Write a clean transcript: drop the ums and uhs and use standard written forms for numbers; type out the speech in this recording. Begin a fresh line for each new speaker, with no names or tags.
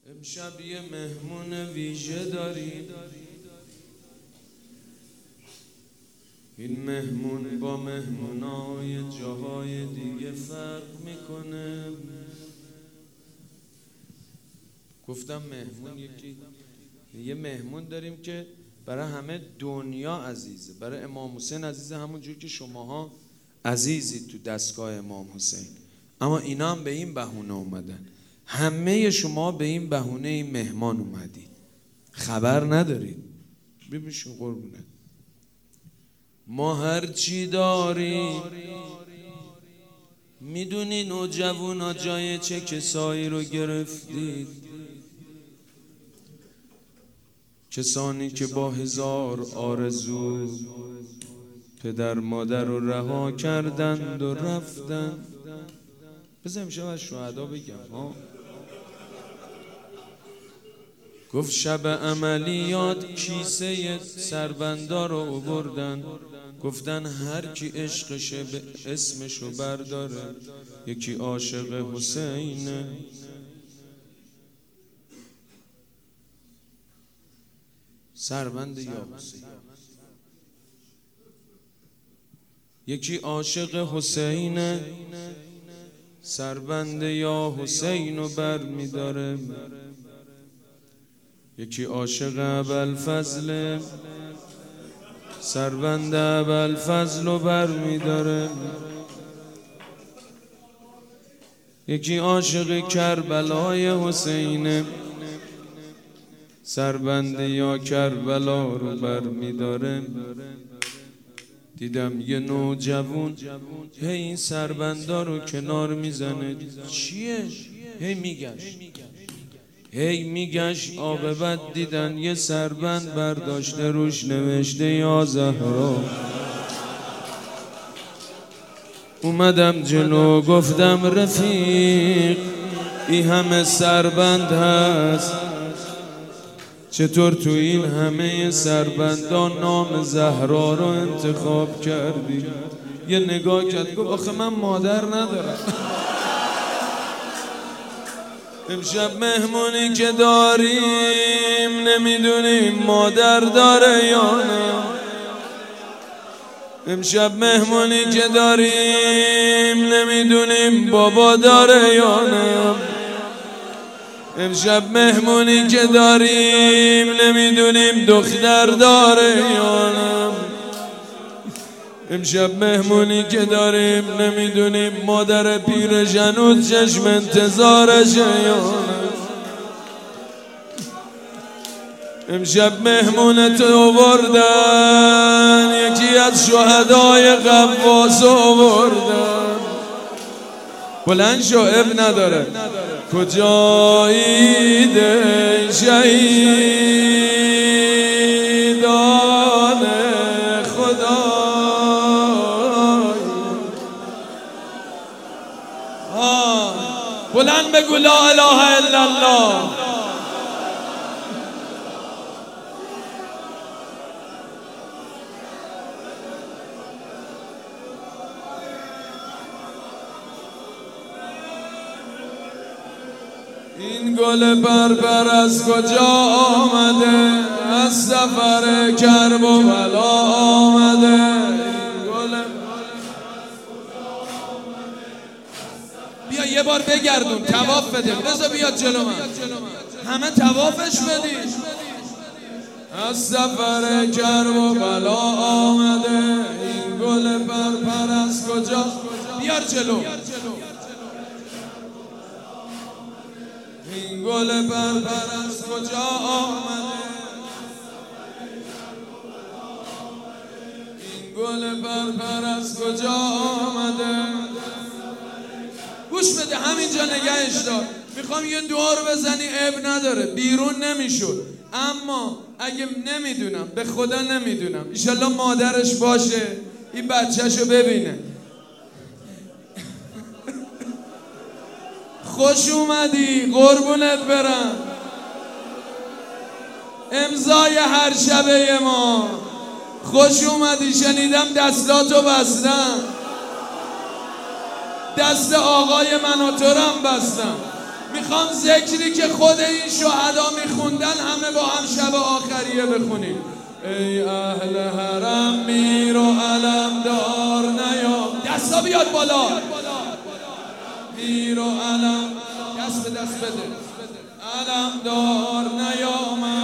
امشب یه مهمون ویژه داریم. این مهمون با مهمونای جاهای دیگه فرق میکنه. گفتم مهمون یه مهمون داریم که برای همه دنیا عزیزه، برای امام حسین عزیزه، همون جور که شماها عزیزی تو دستگاه امام حسین. اما اینا هم به این بهونه اومدن، همه شما به این بهونه این مهمان اومدید، خبر ندارید. ببینشون قربونه، ما هر چی داریم میدونین و جوونا جای چه کسایی رو گرفتید؟ کسانی که با هزار آرزو پدر مادر رو رها کردند و رفتن. بذار امشب از شهدا بگم گفت شب عملیات کیسه سربندا رو آوردن، گفتن هر کی عشقشه به اسمشو برداره، یکی عاشق حسینه. سربند یا حسین، یکی عاشق حسینه، سربند یا حسینو بر میداره. یکی عاشق ابوالفضل، سربند ابوالفضلو بر میداره. یکی عاشق کربلای حسینه، سربند یا کربلا رو بر میداره. دیدم یه نوجوون هی این سربندا رو کنار میزنه. چیه؟ هی میگشت عاقبت دیدن یه سربند برداشته روش نوشته یا زهرا. اومدم جلو گفتم رفیق این همه سربند هست، چطور تو این همه سربندا نام زهرا رو انتخاب کردی؟ یه نگاه کرد گفت آخه من مادر ندارم. امشب مهمونی که داریم نمیدونیم مادر داره یا نه. امشب مهمونی که داریم نمیدونیم بابا داره یا نه. امشب مهمونی که داریم نمیدونیم دختر داره یا نه. امشب مهمونی که داریم نمیدونیم مادر پیر جنود چشم انتظارشه یا نه. امشب مهمونت آوردن، یکی از شهدای قواس آوردن. بلند شو اب نداره. کجایی ده شهیدان خدا، بلند بگو لا اله الا الله. این گل بربر از کجا آمده؟ از سفر کرب و بلا آمده. بیا یه بار بگردون طواف بده. رضا بیاد جلو من، همه طوافش بدید. از سفر کرب و بلا آمده. این گل بربر از کجا؟ بیار جلو. این گل بربر از کجا آمده؟ این گل بربر از کجا آمده؟ گوش بده همینجا نگهش دار. میخوام یه دعا رو بزنی، عیب نداره، بیرون نمیشد. اما اگه نمیدونم، به خدا نمیدونم، ایشالله مادرش باشه این بچهشو ببینه. خوش اومدی قربونت برم. امضای هر شبه ما. خوش اومدی. شنیدم دستاتو بستم، دست آقای من و تو رو هم بستم. میخوام ذکری که خود این شهدا میخوندن همه با هم شب آخریه بخونیم. ای اهل حرم میر و علم دار نیام. دستا بیاد بالا. میر و علم دست به دست بده. علم دار نیام